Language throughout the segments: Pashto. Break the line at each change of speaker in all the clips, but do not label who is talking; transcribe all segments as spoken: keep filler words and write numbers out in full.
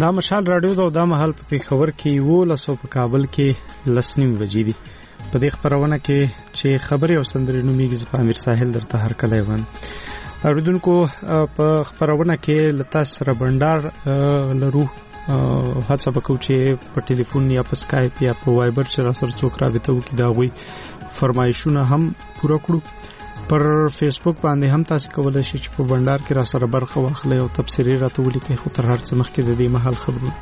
دا مشال رادیو دا د محل په پیښور کې وو لسو په کابل کې لسنیم بجې دي. په دې خبرونه کې چې خبري او سندري نوميږي په امیر ساحل درته هر کله ون اوریدونکو په خبرونه کې لتا سره بندر لرو هڅه وکړو چې په ټلیفون یا په سکایپ یا په وایبر چې سره څوک رابطه وکړي دا غوي فرمایشونه هم پوره کړو. پر فیسبوک باندې هم تاسو کولای شئ چې په بندر کې را سره برخه واخلئ او تفسیری راته ولیکئ. خو تر هر څه مخکې د دې محل خبرونه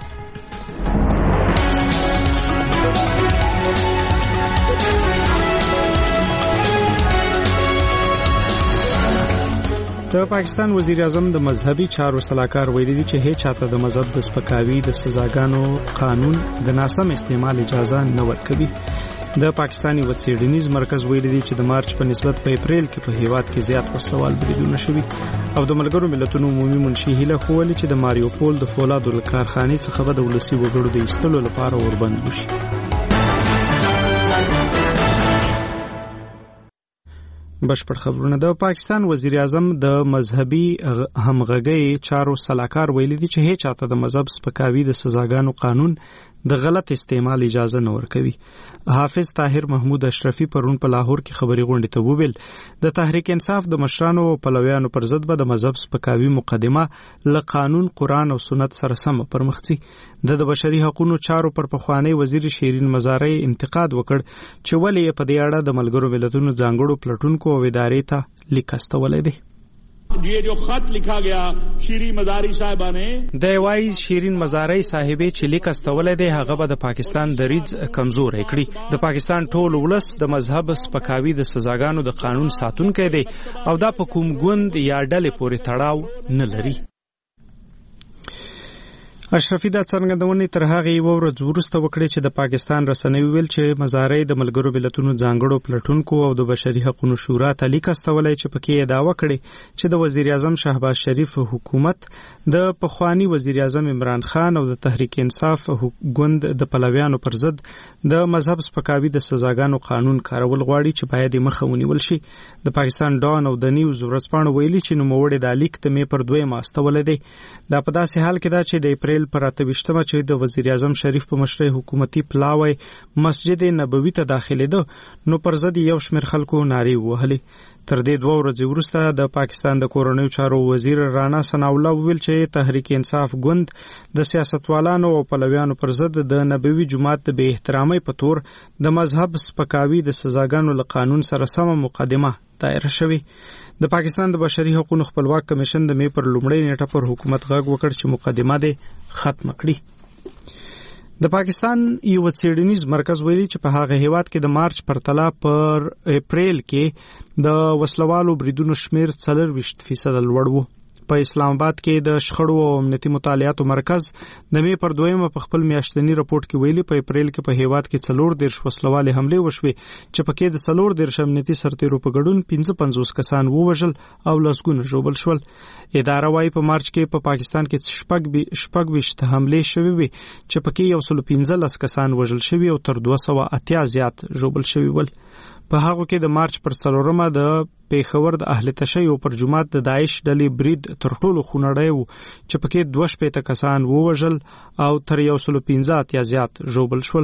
د پاکستان وزیر اعظم د مذهبي چارو سلاکار ویلي دي چې هیڅ چاته د مذهب د سپکاوي د سزاګانو قانون د ناسم استعمال اجازه نه ورکوي. د پاکستاني وڅېړنیز مرکز ویلي دي چې د مارچ په نسبت په اپریل کې په هیواد کې زیات وسلوال بریدونه شوي او د ملګرو ملتونو عمومي منشي هیله کوله چې د ماریوپول د فولادو کارخانې څخه د ولسي وګړو د ایستلو لپاره وربند وشي. بشپړ خبرونه. د پاکستان وزیر اعظم د مذهبي همغږي چارو سلاکار ویلي دي چې هیڅ چاته د مذهب سپکاوي د سزاګانو قانون د غلط استعمال اجازه نه ورکوي. حافظ طاهر محمود اشرفي پرون په لاهور کې خبري غونډه ته وویل د تحریک انصاف د مشرانو او پلویانو پر ضد به د مذهب سپکاوي مقدمه له قانون قران او سنت سره سم پرمخڅي. د بشري حقوقو چارو پر پخوانی وزیر شیرین مزاري انتقاد وکړ چې ولې په دې اړه د ملګرو ملتونو ځانګړو پلټونکو او ادارې ته لیک استولې دي.
یہ جو خط لکھا گیا شیرین مزاری صاحبہ نے
د وای شیرین مزاری صاحبې چې لیک استولې دی هغه به د پاکستان د ریز کمزور کړي. د پاکستان ټول ولس د مذهب سپکاوي د سزاګانو د قانون ساتونکي دی او دا په کوم ګوند یا ډلې پورې تړاو نه لري. اشرفي دا څرګندونه تر هغه یو ورځ وروسته وکړه چې د پاکستان رسنیو ویل چې مزاري د ملګرو ملتونو ځانګړو پلټونکو او د بشري حقوقو شورا ته لیک استولې چې پکې دعوه کړې چې د وزیر اعظم شهباز شریف حکومت د پخوانی وزیر اعظم عمران خان او د تحریک انصاف ګوند د پلویانو پر ضد د مذهب سپکاوي د سزاګانو قانون کارول غواړي چې باید مخه ونیول شي. د پاکستان ډان او د نیوز ورځپاڼو ویلي چې نوموړی د لیک د مې پر دویمه استولې دی. دا په داسې حال کې دا چې د اپریل پر اتویشتمه چې د وزیر اعظم شریف په مشرۍ حکومتي پلاوی مسجد نبوي ته داخلېده نو پر ضد یو شمېر خلکو نارې وهلې. تر دې دوه ورځې وروسته د پاکستان د کورنیو چارو وزیر رانا ثناءالله وویل چې تحریک انصاف ګوند د سیاستوالانو او پلویانو پر ضد د نبوي جماعت د بې احترامۍ په تور د مذهب سپکاوي د سزاګانو له قانون سره سمه مقدمه دایره شوی. د پاکستان د بشري حقوقو خپلواک کمیشن د مې پر لومړۍ نیټه پر حکومت غږ وکړ چې مقدمه دې ختم کړي. د پاکستان یو څېړنیز مرکز ویلي چې په هغه هیواد کې د مارچ پرتله پر اپریل کې د وسلوالو بریدونو شمیر څلورویشت فیصد لوړ وو. په اسلام آباد کې د شخړو او امنیتي مطالعاتو مرکز د مې پر دویمه په خپل میاشتنی راپورټ کې ویلي په اپریل کې په هیواد کې څلور دیرش وسلوالې حملې وشوې چې پکې د څلور دیرش امنیتي سرتیرو په ګډون پنځه پنځوس کسان ووژل او لسګونه ژوبل شول. اداره وايي په مارچ کې په پاکستان کې شپږ شپږ ویشت حملې شوې وي چې پکې یو سل پنځلس کسان وژل شوي او تر دوه سوه اتیا زیات ژوبل شوي ول. په هغه کې د مارچ پر څلورمه د پیښور د اهل تشیع پر جماعت د داعش ډلې برید تر ټولو خونړی و چې پکې دوه شپېته کسان ووژل او تر یو سل پنځه اتیا زیات ژوبل شول.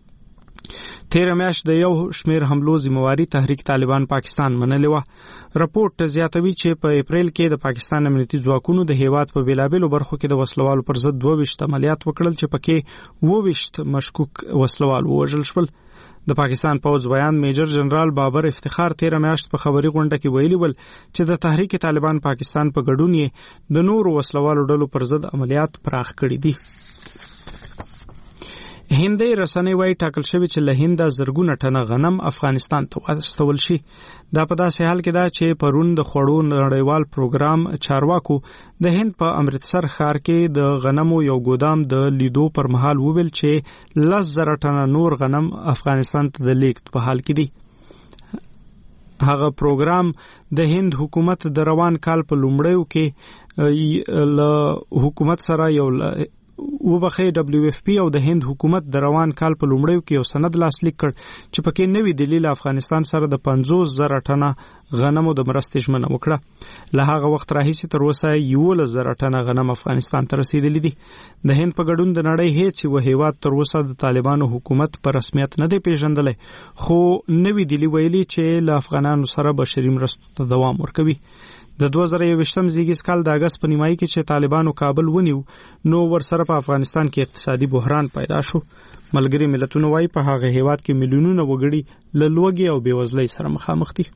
تیره میاشت د یو شمېر حملو ذمہواري تحریک طالبان پاکستان منلې وه. راپورټ زیاتوي چې په اپریل کې د پاکستان امنیتي ځواکونو د هیواد په بیلابیلو برخو کې د وسلوالو پر ضد دوه ویشت عملیات وکړل چې پکې اووه ویشت مشکوک وسلوال ووژل شول. د پاکستان پوځ بیان میجر جنرال بابر افتخار تیره میاشت په خبري غونډه کې ویلي ول چې د تحریک طالبان پاکستان په ګډون یې د نورو وسلوالو ډلو پر ضد عملیات پراخ کړي دي. هندي رسنۍ وايي ټاکل شوی چې له هند زرګونه ټنه غنم افغانستان ته واستول شي. دا په داسې حال کې دا چې پرون د خوړو نړیوال پروګرام چارواکو د هند په امرتسر ښار کې د غنمو یو ګودام د لیدو پر مهال وویل چې لس زره ټنه نور غنم افغانستان ته د لیږد په حال کې دي. هغه پروګرام د هند حکومت د روان کال په لومړیو کې له حکومت سره یو وبخې دبليو اف پی او د هند حکومت د روان کال په لومړیو کې یو سند لاسلیک کړ چې پکې نوې دلیل افغانستان سره د پنځوس زره ټنه غنمو د مرستې ژمنه وکړه. له هغه وخت راهیسې تر اوسه یولس زره ټنه غنم افغانستان ته رسیدلی دي. د هند په ګډون د نړۍ هیڅ یو هیواد تر اوسه د طالبانو حکومت په رسمیت نه دی پیژندلی، خو نوې دلی ویلي چې له افغانانو سره بشري مرستو ته دوام ورکوي. د دوه زره یوویشتم زیږیز کال د اګست په نیمایي کې چې طالبانو کابل ونیو نو ورسره په افغانستان کې اقتصادي بحران پیدا شو. ملګري ملتونه وايي په هغه هیواد کې میلیونونه وګړي له لوږې او بېوزلۍ سره مخامخ دي.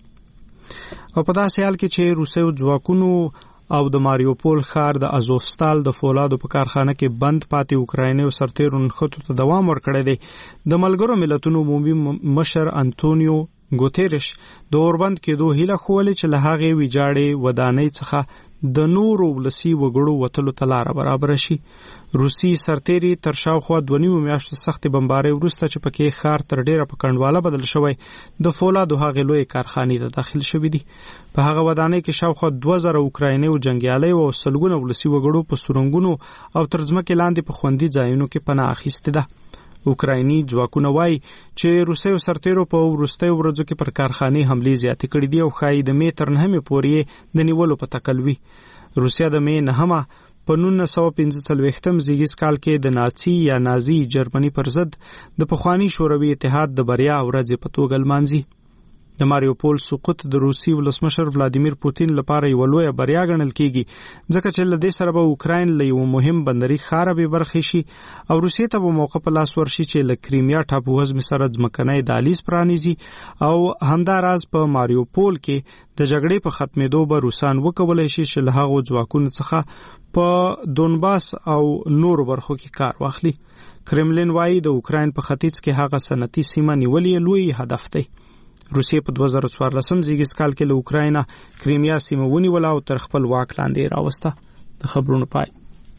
او په داسې حال کې چې روسیو ځواکونو او د ماریوپول ښار د ازوفستال د فولادو په کارخانه کې بند پاتې اوکرایني سرتیرو نښتو ته دوام ورکړی دی، د ملګرو ملتونو عمومي مشر انټونیو ګوتيرش د اوربند کېدو هیله خوله چې له هغې ویجاړې ودانۍ څخه د نورو ولسي وګړو وتلو ته لاره برابر شي. روسي سرتیري تر شاوخوا دوه نیمو میاشتو سختې بمبارۍ وروسته چې پکې ښار تر ډیره په کنډواله بدل شوی د فولادو هغې لویې کارخانې ته داخل شوي دي. په هغه ودانۍ کې شاوخوا دوه زره اوکرایني او جنګیالي او سلګونه ولسي وګړو په سورنګونو او تر ځمکې لاندې په خوندي ځایونو کې پناه اخیستې ده. اوکرایني ځواکونه وایي چې روسیو سرتیرو په وروستیو ورځو کې پر کارخانې حملې زیاتې کړې دي او ښایي د مې تر نهمې پورې د نیولو په تکل وي. روسیا د مې نهمه په نولس سوه پنځه څلوېښتم زیږیز کال کې د ناڅي یا نازي جرمني پر ضد د پخواني شوروي اتحاد د بریا ورځې په توګه لمانځي. د ماریوپول سقوط د روسي ولسمشر ولادیمیر پوتین لپاره یو لویه بریا ګڼل کیږي، ځکه چې له دې سره به اوکراین له یو مهم بندري ښاره بې برخې شي او روسیې ته به موقع په لاس ورشي چې له کریمیا ټاپووزمې سره ځمکنی دهلیز پرانیزي او همداراز په ماریوپول کې د جګړې په ختمېدو به روسان وکولی شي چې له هغو ځواکونو څخه په دونباس او نورو برخو کې کار واخلي. کرملین وایي د اوکراین په ختیځ کې هغه صنعتي سیمه نیول یې لوی هدف دی. روسیې په دوه زره څوارلسم زیږیز کال کې له اوکراینه کریمیا سیمه ونیوله او تر خپل واک لاندې یې راوسته. د خبرونو پای.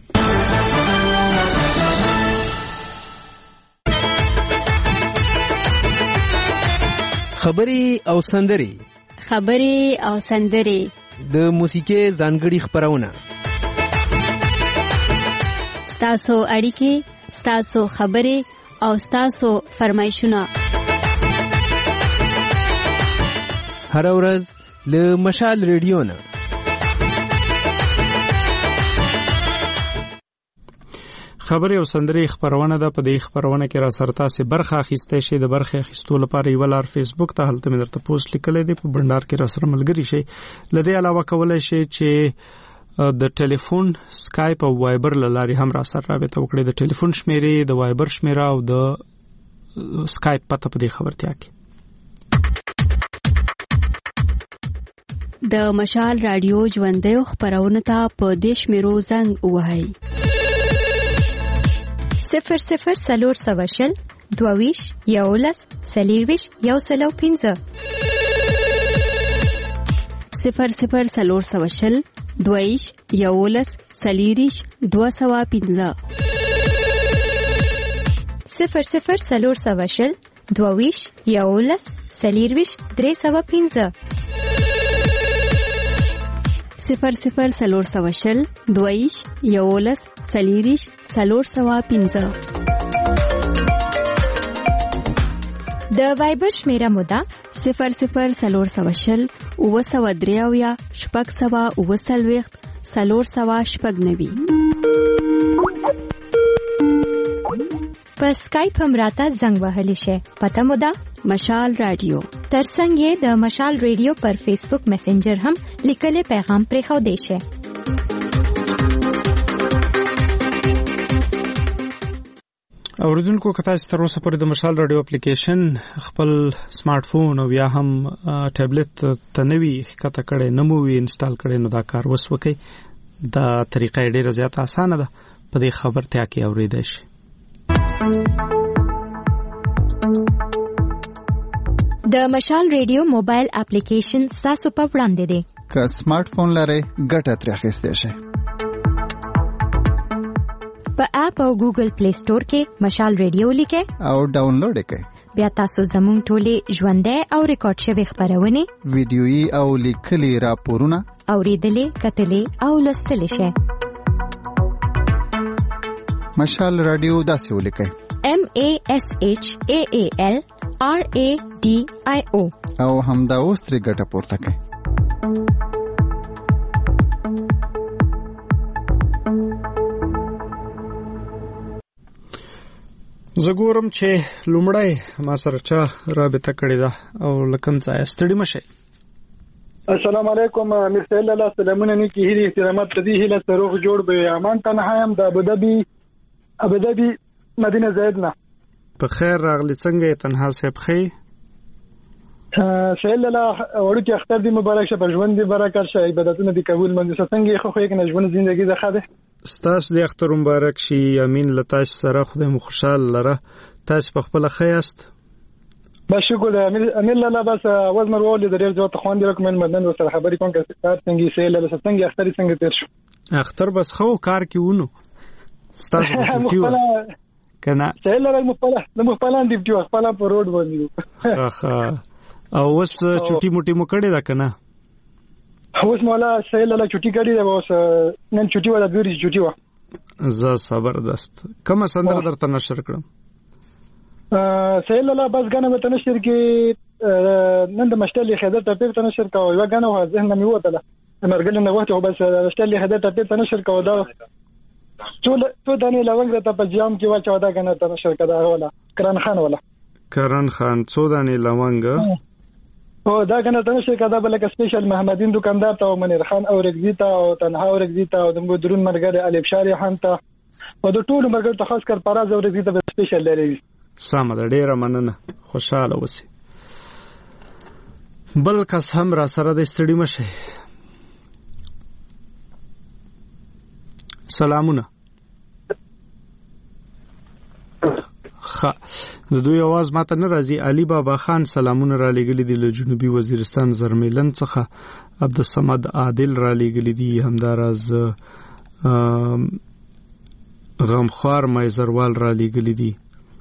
خبرې او سندرې
خبرې او سندرې
د موسیقي ځانګړي خبرونه
ستاسو اړیکې، ستاسو خبرې او ستاسو فرمایشونه
هر ورځ له مشال ریډیو نه.
خبرې او سندرې خبرونه ده. په دې خبرونه کې را سره تاسو برخه اخیستئ شئ. د برخه اخیستو لپاره یو لار فیسبوک ته هلته مې درته پوسټ لیکلی دی، په بندر کې را سره ملګری شئ. له دې علاوه کولای شئ چې د ټلیفون، سکایپ او وایبر له لارې هم را سره رابطه وکړئ. د ټلیفون شمیرې، د وایبر شمیره او د سکایپ پته په دې خبرتیا کې.
د مشال رادیو ژوندیو خبرونه ته په دیش میرو زنګ وهاي
صفر صفر سلور سوشل دوویش یولس سلیرویش یو سلو پینزه
صفر صفر سلور سوشل دوویش یولس سلیریش دو سوا پینزه
صفر صفر سلور سوشل دوویش یولس سلیرویش درې سوا پینزه
صفر صفر سلور سوشل دویش یولس سلیریش سلور سوا پینزه.
د وایبر شمیره مودا
صفر صفر سلور سوشل اوه سوا دریاویا شپږ سوا اوه څلوېښت سلور سوا شپږ نوي.
په سکایپ هم راته زنګ وهلی شي. پته مودا
مشال رادیو.
ترڅنګ یې د مشال رادیو پر فیسبوک میسنجر هم لیکلي پیغام پرې خو دی شي.
اوریدونکو که تاسو تر اوسه پورې د مشال رادیو اپلیکیشن خپل سمارټ فون او یا هم ټابلیټ ته نوی ښکته کړی نه مو وي انسټال کړی نو دا کار وس وکړئ. دا طریقه ډیره زیاته اسانه ده، په دې خبرتیا کې اوریدئ شي.
د مشال ریډیو موبایل اپلیکیشن تاسو په وړاندې دی.
که سمارټ فون لرئ ګټه ترې اخیستی شئ.
په اپ او ګوګل پلی سٹور کې مشال ریډیو لیکئ
او ډاونلوډ یې کړئ.
بیا تاسو زموږ ټولې ژوندۍ او ریکارډ شوي خبرونه،
ویډیويي او لیکلي راپورونه
اوریدلې، کتلې او لوستلې شئ.
مشال رادیو داسې ولیکئ:
M A S H A A L R A D I O.
او همدا اوس ترې ګټه پورته کړئ.
زه ګورم چې لومړی ما سره چا رابطه کړې ده او لکم ځای ستړي مشئ.
السلام علیکم. امیر سهیل الله سلامونه نیکی هیلې احترامات تدې هیله سروغ جوړ به امان تنهایم د ابوظبي ابوظبي مدینه زید نه.
په خیر راغلی. څنګه یې تنها صاحب خې؟
سهیل الله وړو کې اختر دی مبارک شه، په ژوند دی برکت شه، عبادتونه دی قبول منځ څنګه خو خو کې ژوند ژوندۍ ده خاله. ستاسو
د اختر مبارک شي. امین لتاش سره خدای مو خوشاله لره. تاسو په خپل خیاست؟
با شکر امیر الله. بس اول مر ولې د ډیر ځوات خوان دی کوم مدن سره خبرې کوم چې څنګه سهیل الله څنګه اختر څنګه تیر شو؟ اختر
بس خو کار کې ونو ستاسو ټیو کنه
سهیل الله مخبله د مخبلان دی ټیو خپل په روډ باندې.
ها او وس چټي موټي مو کړی دا کنه؟
اوس مولا سهیل الله چټي کړی دا اوس نن چټي ولا دوری چټي وا.
ز زبردست. کومه سندره درته نشر کړم؟
سهیل الله بس غنه مت نشر کې نن د مشتل خدای ته پیغام نشر کاوه. یو غنه وه ذهن مې وته مرګل نه وخت او بس مشتل خدای ته پیغام نشر کاوه. دا ټول ټول دانه لونګ ته په جام کې واچو دا غنه ته نشر کړه ولا کرن خان ولا
کرن خان څو دانه لونګ
او دا کنه ته نشي کدا بل کې سپیشل محمدین دکاندار ته او منیر خان او رګزی ته او تنها او رګزی ته او د درون مرګره الف شاری خان ته او د ټولو مرګر ته خاص کر پراز او رګزی ته سپیشل لري. سم ده. ډیره مننه. خوشاله اوسئ. بل کس هم را سره د ستړي مشه. سلامونه. خ د دوی आवाज ماته نه راځي. علي بابا خان سلامونه را لګلې دي له جنوبي وزیرستان زرمیلن څخه. عبدالصمد عادل را لګلې دي همداراز. غمخوار مایزروال را لګلې دي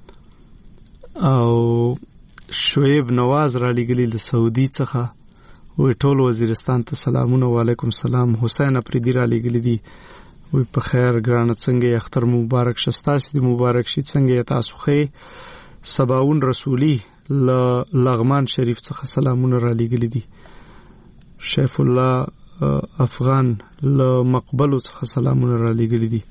او شعیب نواز را لګلې له سعودي څخه. وی ټول وزیرستان ته سلامونه. وعلیکم سلام. حسین افریدی را لګلې دي. وی په خیر ګرانه څنګه اختر مبارک شه. ستاسو دی مبارک شي. څنګه تاسو خې؟ سباون رسولی ل لغمان شریف څخه سلامونه را لګلې دي. شیف الله افغان ل مقبلو څخه سلامونه را لګلې دي.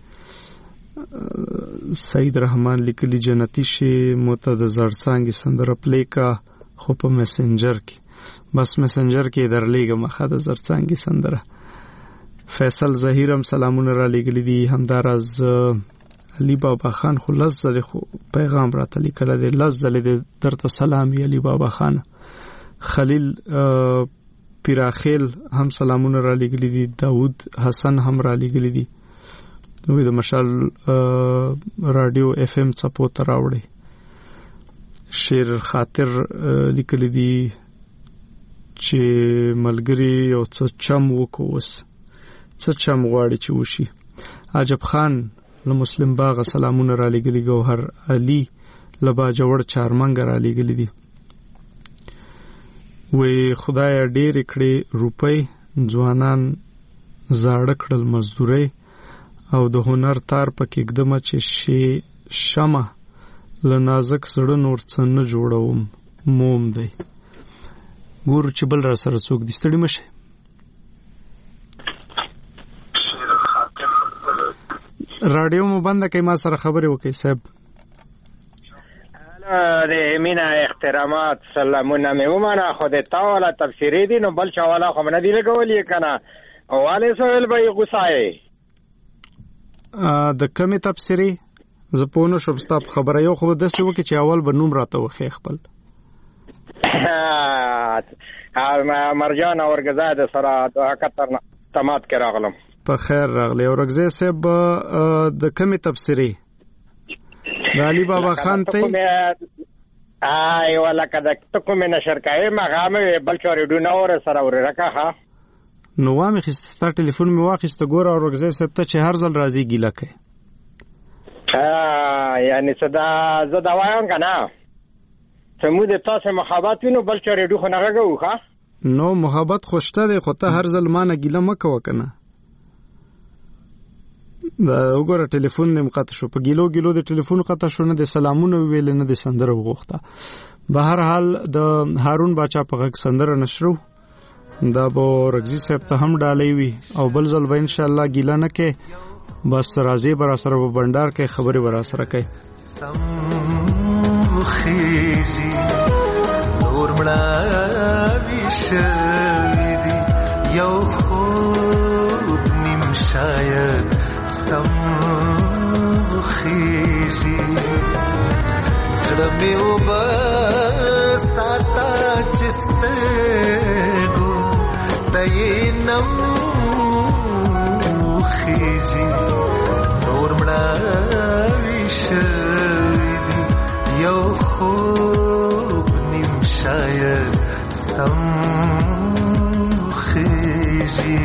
سید رحمان لیکلی جنتی شي متد زړڅانګي سندره پلیکا خو په میسنجر کې بس میسنجر کې درلېګم خاطر زړڅانګي سندره. فیصل ظهیرم سلامونه را لګلې دي. همداراز علي بابا خان خو لزله خو پیغام راته لیکل دي. لزله دې درته سلام علي بابا خان. خلیل پیراخیل هم سلامونه را لګلې دي. داوود حسن هم را لګلې دي. دوی د مشال رادیو اف ام چپو ته راوړي. شیر خاطر لیکلې دي چې ملګری یو څه چم وکوس څه چم غواړي چې وشي. عجب خان له مسلم باغ سلامونه را لګلې. ګوهر علي لبا جوړ چارمنګ را لګلې دي. وې خدای ډېر کړي روپۍ ځوانان زاړه کړل مزدوري او د هنر تار پکې اقدمه چې شي شمه له نازک سړه نور څه نه جوړوم موم دی. ګورو چې بل را سره څوک دي. ستړي مشه. رادیو مو بند کړئ. ما سره خبرې وکړئ صاحب.
د مینا احترامات سلامونه مې ومنه. خو د تا والا تفسیری دي نو بل چا والا خو نه دی لګولې کنه. واله سوال به غوسای
د کمی تفسیری زه په نو شوم ستاب خبره. یو خو داسې وکړي چې اول به نوم راته وخی خپل.
مرجان اورګزا د سره د اکتر تمات کې راغلم.
په خیر راغلی. اورګزا صاحب د کمی تفسیری د علي بابا خان ته
آی ولا کده ته کومه نشر کای مغامه بل چورې ډونه اور سره ور راکه.
نو وامه خسته ټلیفون می واخیسته. ګور اورګزا صاحب ته چې هر ځل راځي ګیله کوي.
ها یعنی صدا زدا وایم کنه سمود تاسو محبت وینو بل چورې ډوخه نه راغو ښا.
نو محبت خوشته دی خو ته هر ځل مانه ګیله مکو کنه.
دا وګوره ټلیفون نه مقطع شو، په ګیلو ګیلو د ټلیفون قطع شو، نه د سلامونه ویل نه د سندره وغوښته. به هر حال د هارون باچا په غږ سندره نشرو، دا به رغزي صاحب ته هم ډالۍ وي او بل ځل به ان شاء الله ګیله نه کې، بس راځي به را سره به بندار کې خبرې به را سره کوي.
خیزی نور مړاوي شوي دي یو خوب نیم شاید سم خیزی زړه مې وبساته چې سترګو ته یې نم خیزي نور مړاوي شوي دي یو خوب نیم شاید سم خیزي.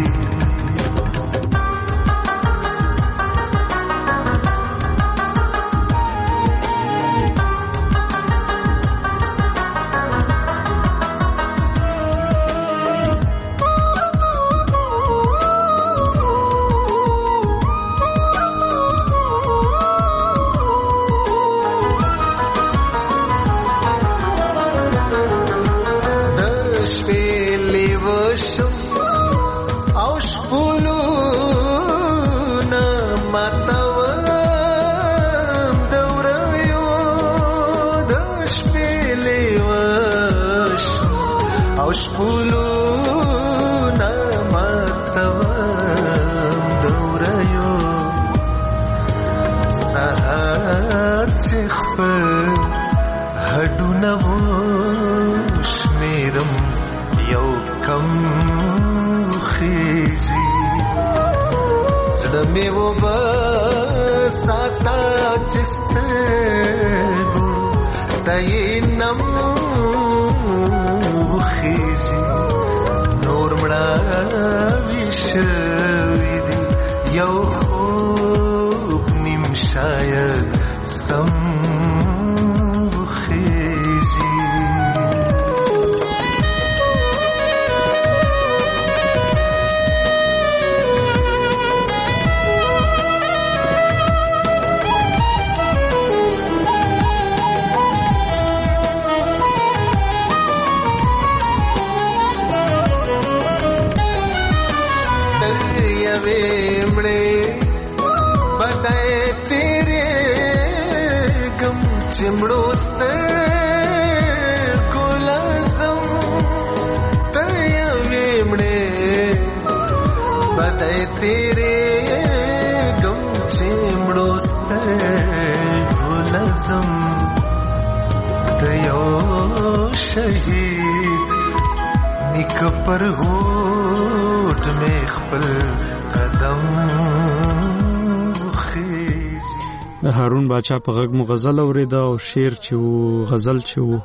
د هارون باچا په غږ مو غزل اوریدا او شعر چې وو غزل چې وو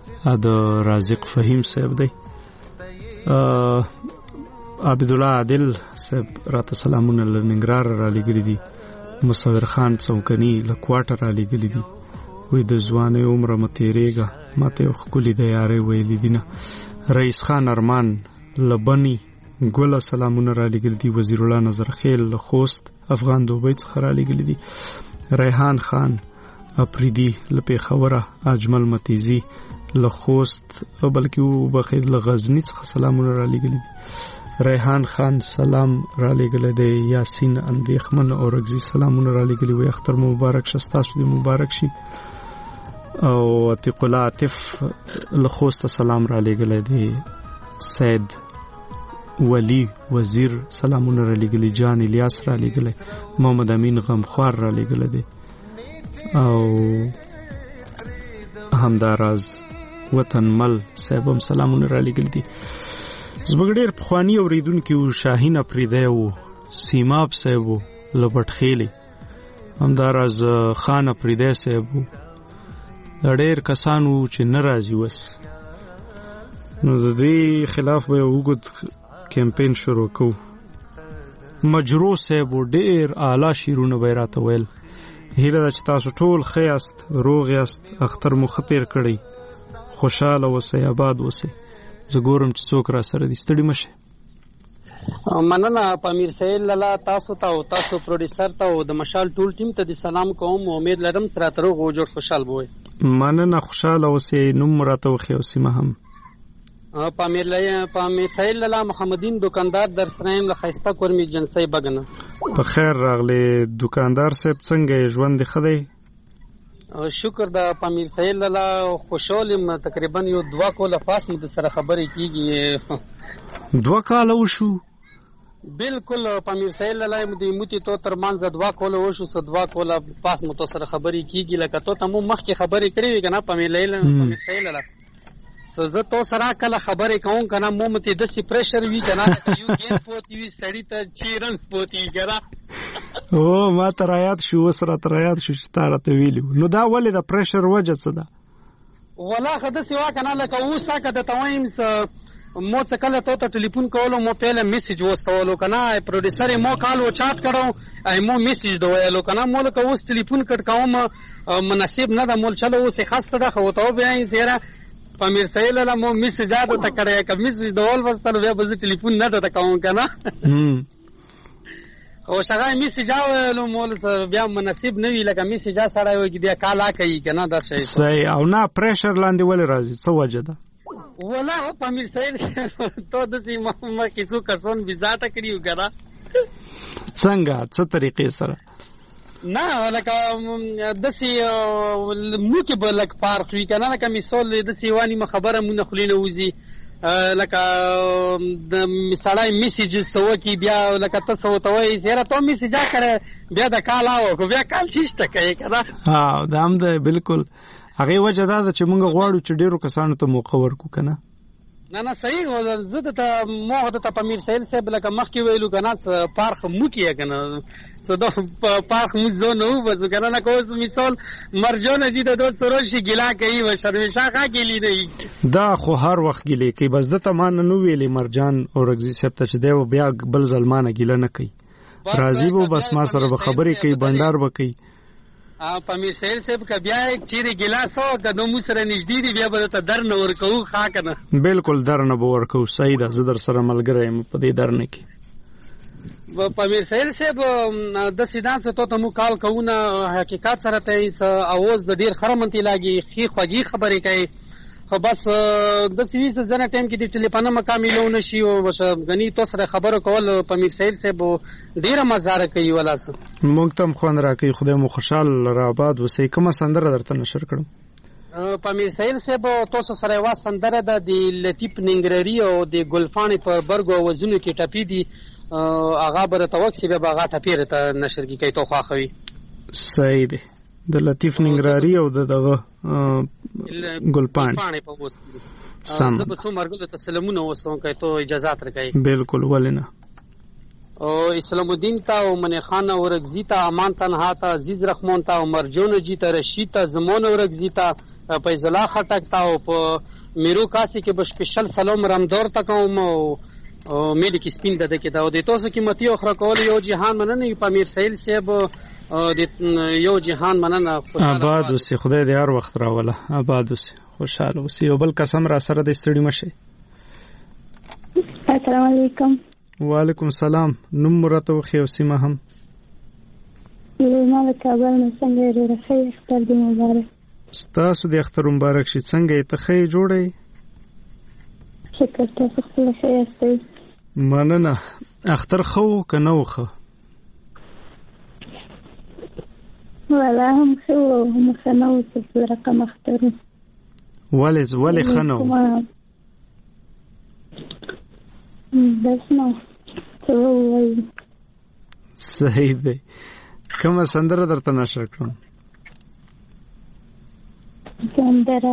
د رازق فهیم صاحب دی. عبد الله عادل صاحب راته سلامونه لنګرار را لګری دي. مصور خان څوکني لکواټر را لګری دي. وې د ځواني عمر متیریګه ماته خولي د یاري ویل دینه. رئیس خان ارمان لبنی ګل سلامونه را لګری دي. وزیر الله نظر خیل خوست افغان دوبۍ څخه را لګری دي. ریحان خان اپریدی لپی خوره اجمل متیزی لخوست بلکې و بخیر لغزنی څخه سلامونه را لګلی دي. ریحان خان سلام را لګل دی. یاسین اندیخمن او رغزی سلامونه را لګلی وي. اختر مبارک شستا سو دی مبارک شي. او عتیق الله عاطف لخوست سلام را لګل دی. سید ولی وزیر سلامونه را لګلی. جان الیاس را لګلی. محمد امین غمخوار را لګل دی. او همداراز وطن مل صاحب سلامونه را لګل دي. زبګډیر پخوانی اوریدونکو او شاهین افریدی او سیماب صاحب لبټ خېلی همداراز خان افریدی صاحب ډېر کسانو چې ناراضي وس. نو د دې خلاف به وګد کمپین شروع کو. مجرو صاحب ډېر اعلی شیرونه بیراته ویل. هیله چې تاسو ټول خیاست روغ یاست اختر مو خطر کړی خوشاله اوسئ آباد اوسئ. زه ګورم چې څوک را سره دي ستړي مشه.
مننه پامیر سهیل لاله تاسو ته او تاسو پروډوسر ته او د مشال ټول ټیم ته د سلام کوم. امید لرم سره تر هغه جوړ خوشحال بوي.
مننه خوشاله اوسې. نوم راته وخی او سیمه هم
پامیر لاله پامیر سهیل لاله محمدین دکاندار در سرایم له خيسته کورمی جنسي بغنه.
په خیر راغلی دکاندار صاحب، څنګه ژوند خدای؟
شکر د پامیر سهیل لاله خوشاله. تقریبا یو دوا کوله پاس مد سره خبرې کیږي.
دوا کال وشو
بالکل پامیر سهیل لاله د موتی تو تر مانځ دوا کوله وشو س دوا کوله پاس مت سره خبرې کیږي. لکه ته مو مخکې خبرې کړې وي کنه پامیر لاله پامیر سهیل لاله زه تو سره کله خبرې کوم کنه مو متي د سی پریشر وی کنه یو ګین پوتی وی سړی ته چیرنس پوتی کنه.
او ما ترایات شو سره ترایات شو ستاره ته ویلو. نو دا ولې د پریشر وجه څه ده؟
ولا خد سی وا کنه لکه اوسه کده توایم مو څه کله ته ټلیفون کولو مو پهله میسج وستولو کنه پروډوسر مو کال و چات کړو ای مو میسج دویلو کنه مو لکه اوس ټلیفون کټ کوم مناسب نه د مول چلو اوسه خاصه ده خو ته به زیره پامیر سهیل لاله مو میسج اته ته کړی که میسج دوول وستل بیا به ټلیفون نه ته کوم کنه او شغای میسج اولو مول بیا مناسب نه وی لکه میسج سره وي بیا کالا کوي کنه دا شی
صحیح. او نه پریشر لاندې ولې راځي څه وجه ده؟
ولا پامیر سهیل ته د سیمه مکه څو کسون ویزا ته کړیو کنه
څنګه څه طریقې سره؟
نه لکه د سی مو کې به لکه پارک وی کنه لکه مثال د سیوانی خبره مونږ خلیله وزي لکه د مثالای میسج سو کی بیا لکه تاسو ته وای زیره ته میسج کړه بیا د کال او بیا کال چیشته کوي کنه.
ها دا هم ده بالکل. هغه وجه دا چې مونږ غواړو چې ډیرو کسانو ته موقع ورکو کنه.
نه نه صحیح زه ته مو د پامیر سهیل صاحب لکه مخکې ویلو کنه پارک مو کې کنه صدا پارک مو زو نو بس کنه نه کوس مثال مرجان جی د دو سروشي ګلا کوي و شرمشا کا ګلی نه
دا خو هر وخت ګلی کوي. بس د تمان نو ویلې مرجان اورګزی صاحب ته چې دی بیا بل ظلمانه ګلا نه کوي. راضی وو بس ما سره خبرې کوي بندار وکي.
ا پامیر سهیل صاحب ک بیا یک چیرې ګلاسو کدو مو سره نږدې دی بیا به ته در نه ورکو خا کنه.
بالکل در نه ورکو. صحیح ده. زه در سره ملګری یم په دې در نه کې.
و پامیر سهیل صاحب د سیدان څخه ته مو کال کوونه حقیقت سره ته اواز د ډیر خرمنتی لاګي خي خوږی خبرې کوي خو بس د سوي زنه ټیم کې د ټلیفون مکملونه شي او بس غني تو سره خبرو کول پامیر سهیل صاحب ډیره مزاره کوي ولاس
مونږ تم خوان راکې خدای مو خوشاله را آباد وسې کوم سندره درته نشر کړم.
پامیر سهیل صاحب تاسو سره وا سندره د لطیف ننګرری او د ګلفانی پر برګو وزنو کې ټپی دي اغا بر توکسی به باغا ټپیره ته نشر کی کوي تو خواخوي.
صحیح دی. د لطیف ننګراری او د دغه ګلپان سم
زه به سو مرګ ته سلامونه وسوم کوي تو اجازه تر کوي.
بالکل ولنه
او اسلام الدین تا او منی خان اورګزی تا امان تنها تا عزیز رحمان تا مرجون جی تا رشید تا زمون اورګزی تا فیض الله خټک تا او په میرو کاسی کې بشپشل سلام رمدور تا کوم او مې د کسپین د کې دا او د تاسو کې متي اخر کول یو جهان مننه پامیر سهیل صاحب د یو جهان مننه
آباد اوسې خدای دې هر وخت راوله آباد اوسې خوشاله اوسې یو بل قسم را سره د ستړي مشه.
السلام علیکم.
وعلیکم السلام. نوم مرته خو او سیمه هم
ما له کابل نه څنګه ډېر ښه اختر دې مبارک.
ستاسو د اختر مبارک شي. څنګه ته ښه جوړې؟
شکر تاسو خپل ښه یاستئ.
مننه. اختر خو که نه وخه؟
ولا هم ښه و هم ښه نه و څه رقم اختر و.
ولې ولې ښه نه و؟
بس نو څه ووایو.
صحیح دی. کومه سندره درته نشر کړم؟
سندره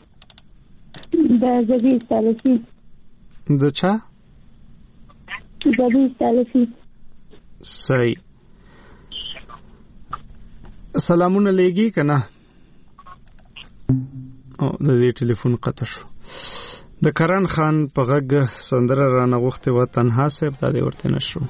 د زبی سالفي.
د چا؟
زبی سالفي.
صحیح. سلامونه لګي کنه. او د دې ټلیفون قطع شو. د کرن خان په غږ سندره را نغوخته و تنها صاحب د دې ورته نشو.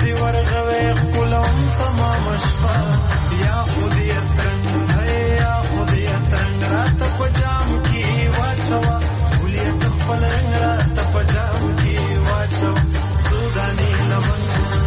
دی ورغوي خپلوم تمام شپه یا خودیت رنگ یا خودیت رنگ رات پجام کی واچوا وليت خپل رنگ رات پجام کی واچوا سودانی لمن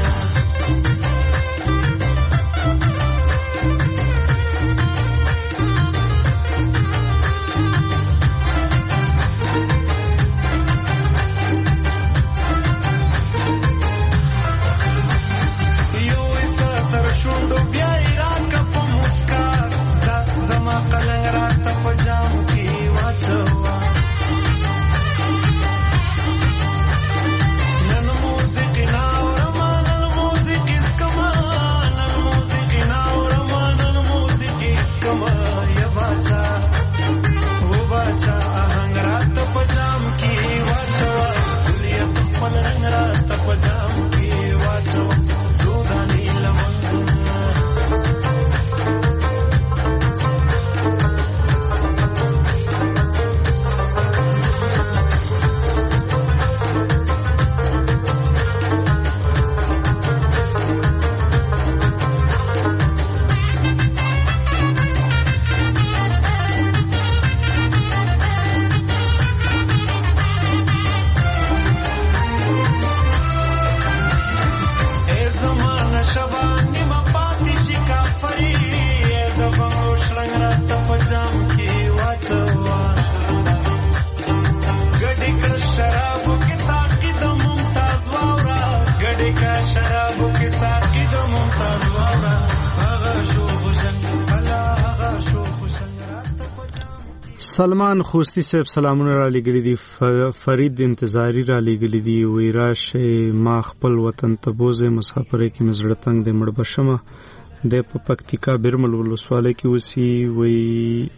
سلمان خوستی صاحب سلامونه را لګړي دي. فرید انتظاری را لګړي دي وی راشه ما خپل وطن ته بوزه مسافرې کې مزړه تنگ د مړ بشمه د په پکتیکا بیرمل ولسواله کې وسی وی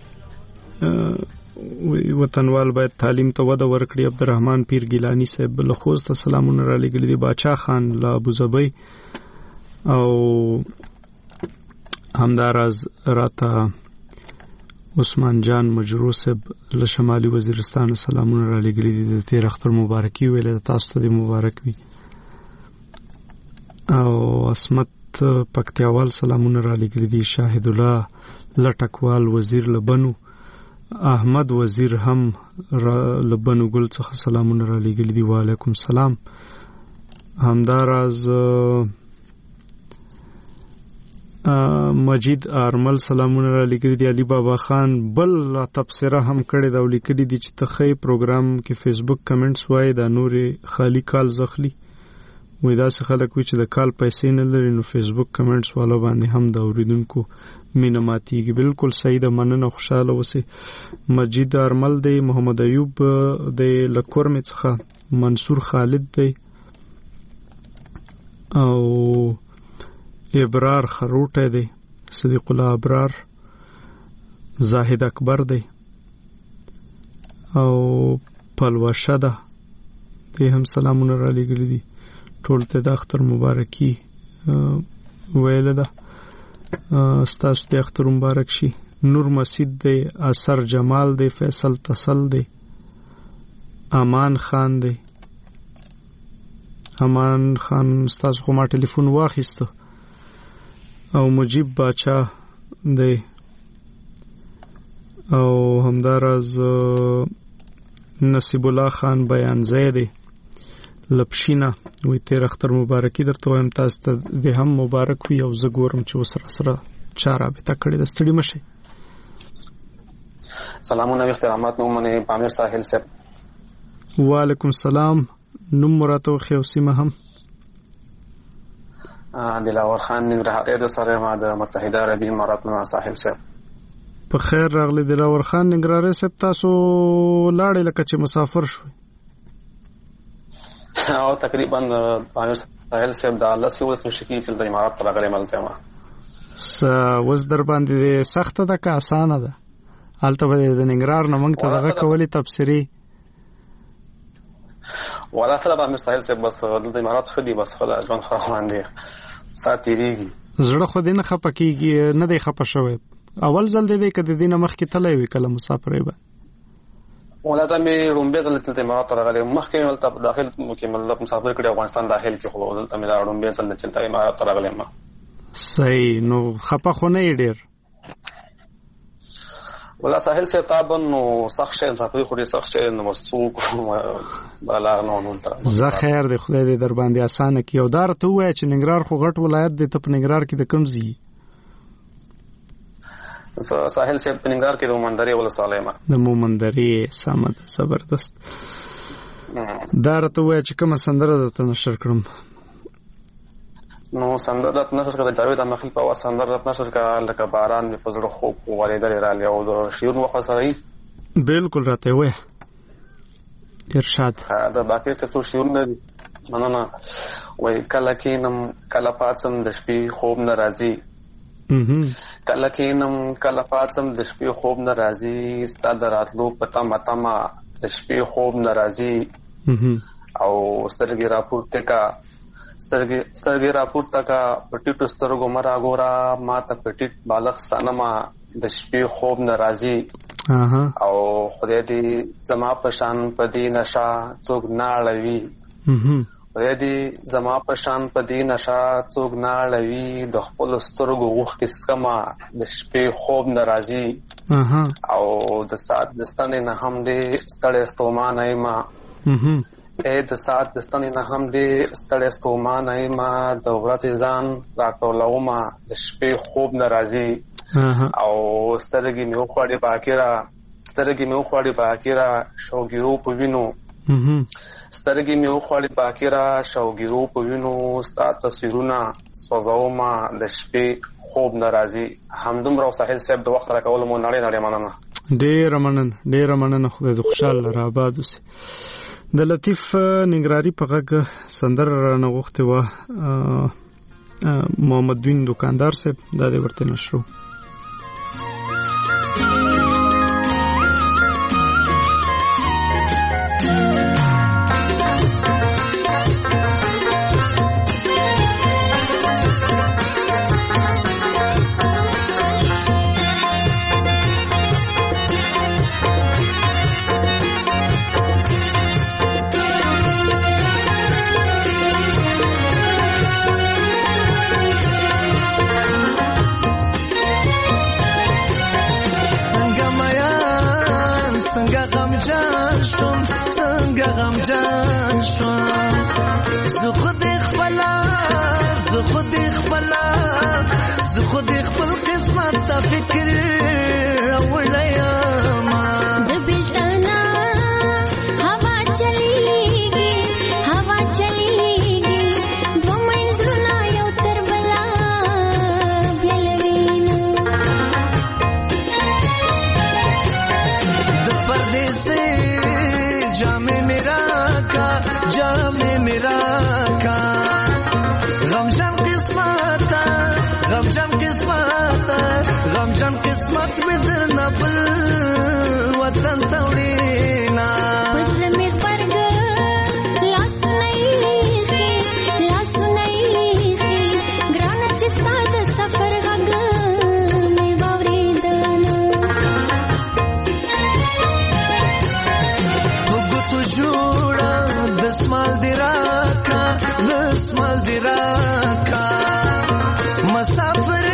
وطنوال باید تعلیم ته وده ورکړي. عبدالرحمن پیر ګیلانی صاحب له خوست سلامونه را لګړي دي. باچا خان له ابوظبی او همدارز راته عثمان جان مجرو صاحب له شمالي وزیرستان سلامونه را لګړي دي. د تیر اختر مبارکي ویل تاسو ته مبارک وي. او اسمت پکتیاوال سلامونه را لګړي دي. شاهد الله لټکوال وزیر لبنو احمد وزیر هم لبنو ګل څخه سلامونه را لګړي دي. وعلیکم سلام. همدارز مجید ارمل سلامونه را لګړي دي. علي بابا خان بل تبصره هم کړې دا لیکلي دي چې تخې پروګرام کې فیسبوک کمنټس وای دا نور خالی کال زخلی وې دا څه خلک وي چې د کال پیسې نه لري نو فیسبوک کمنټس والو باندې هم دا اوریدونکو مینه ماتيږي. بالکل صحیح ده. مننه خوشاله اوسئ. مجید ارمل دی. محمد ایوب دی. لکور می څخه منصور خالد دی او ابرار خروټه دی. صدیق الله ابرار. زاهد اکبر دی او پلوشه ده دی هم سلامونه را لګړي دي. ټول ته د اختر مبارکي ویل ده. ستاسو د اختر مبارک شي. نور مسجد دی. اثر جمال دی. فیصل تسل دی. امان خان دی. امان خان ستاسو خو ما ټلیفون واخیسته. او مجیب باچا دی او همدارز نصیب الله خان بیانزی دی. لپشینا وی تیر اختر مبارکی درته وایم تاسو ته د هم مبارک وي او زه ګورم چې وسره سره چا رابطه کړې د ستړي مشه.
سلامونه احترامات نو منه پامیر ساحل صاحب.
وعلیکم السلام. نوم مراتو خو سیمه هم
دلاور خان ننګرهار د سره ما د متحده عربی امارات نو ساحل صاحب.
په خیر راغلی دلاور خان ننګرهار صاحب. تاسو لاړې لکه چې مسافر شوي
او تقریبا پامیر ساحل صاحب د الله سي وس مشکی چې د امارات راغلی ملته ما
س وس در باندې سخت ده که اسانه ده؟ البته د ننګرهار نه موږ ته دغه کولی تفسیری
ولا خلا پامیر ساحل صاحب بس د امارات خدي بس خلا ځوان خروان دي ساتيريږي
زړه خو دې نه خپکیږي نه دی خپه شوی. اول ځل دې کده دینه مخ کې تلای وی کله مسافرې به
ولته مې رومبه ځل تلته امارات راغلی مخکې ولته داخل کې مطلب مسافر کړي افغانستان داخل کې خو ولته مې رومبه ځل تلته امارات راغلی ما
صحیح نو خپه خو نه ډیر
ولا ساحل سے تابن نو سخت شي مسافر خو دې سخت شي نو مسوق بالا نو نو
زه خیر دې خدای دې در باندې اسانه کی او دار ته وای چې ننګرهار خو غټ ولایت دی ته په ننګرهار کې د کم زی
ساحل سے پنګار کې د مومندري ولسوالۍ ما
د مومندري سمد زبردست دارته وای چې کوم سندره د نشر کړم
نو سندره د نشر کړه جاوید مخل په سندره د نشر کړه لکه باران په پزړه خو والدل را لې او د شیر نو خسرې
بالکل راته وای ارشاد
دا باقي ته شیر نه مننه وای کله کینم کله پاتم د شپې خوب ناراضي کله کینم کله پاتم د شپې خوب ناراضي ستاد راتلو پتا متما د شپې خوب ناراضي او سترګې راپورته کا سترګې سترګې راپورته کا پټیټو سترګو مرا ګورا ما ته پټیټ بالغ سنما د شپې خوب ناراضي او خدای دې زما پشان پدی نشا څوک ناړوي خدای دې زما پشان پدی نشا څوک ناړوي د خپل سترګو غوخ کې سکما د شپې خوب ناراضي او د سات د ستنې نه هم دې ستړی ستومان ایما اے د سات د ستنې نه هم دې ستړی ستومان ایما د ورځې ځان راټولوم د شپې خوب ناراضي او سترګې مې وخوړې باکیرا سترګې مې وخوړې باکیرا شوګیرو په وینو سترګې مې وخوړې باکیرا شوګیرو په وینو ستا تصویرونه سوځوم د شپې خوب ناراضي همدومره ساحل صاحب د وخت راکول مو نړۍ نړۍ مننه
ډېر مننه ډېر مننه خدای دې خوشاله را آباد اوسي د لطیف ننګرهاري په غږ سندره رانه غوښتې وه محمد دوین دکاندار صاحب دا دې ورته نشرو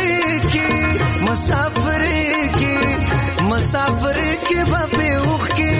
مسافر کی مسافر کی بپے اوخ کی